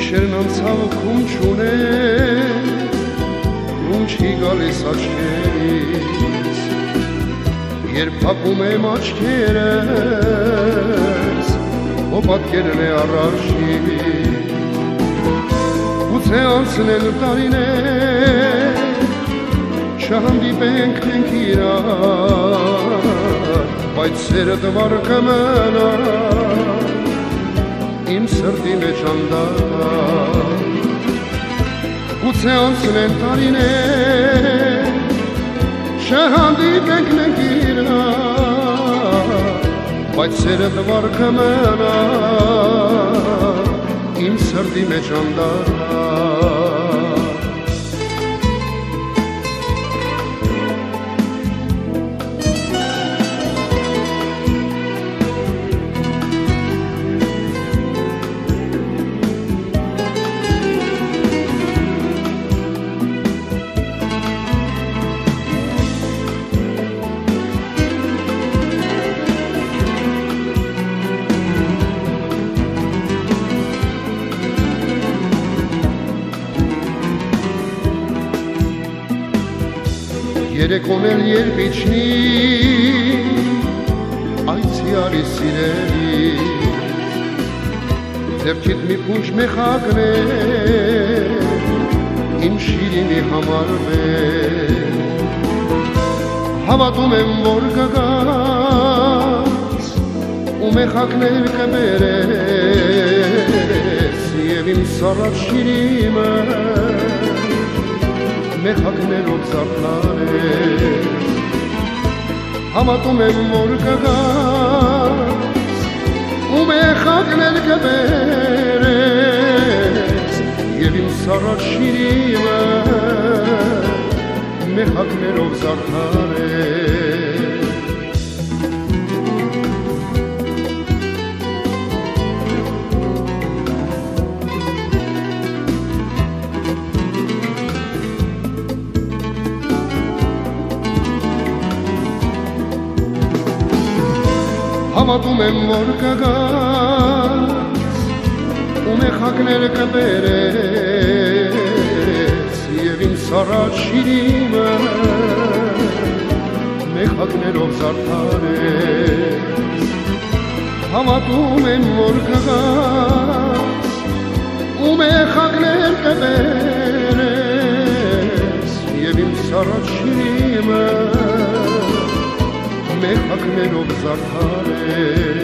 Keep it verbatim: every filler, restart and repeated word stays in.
Գիշերն անցավ քուն չունեն, ինչ չի գալիս աչքերից, երբ փակում եմ աչքերս, քո պատկերն է առաջին, գուցե անցնել տարիներ, չհանդիպենք մենք իրար, բայց սերը դվար կմնա իմ սրտի մեջ անդառ, գուցե անցնեն տարիներ, չհանդիպենք մենք իրար, բայց սերը դվար կմնա իմ սրտի մեջ անդառ։ Երեկոն էլ երբ իջնի այցյալի սիրելիս, ձեռքիդ մի փունջ մեխակներ իմ շիրիմի համար մեր, հավատում եմ, որ կգաս ու մեխակներ կբերես և իմ սառած շիրիմը մեխակներով զարդարես, հավատում եմ, որ կգաս ու մեխակներ կբերես և իմ սառած շիրիմը մեխակներով զարդարես։ Հավատում եմ, որ կգաս ու մեխակներ կբերես և իմ սառած շիրիմը մեխակներով զարդարես, հավատում եմ, որ կգաս ու մեխակներ կբերես և իմ սառած շիրիմը մեխակներով զարդարես։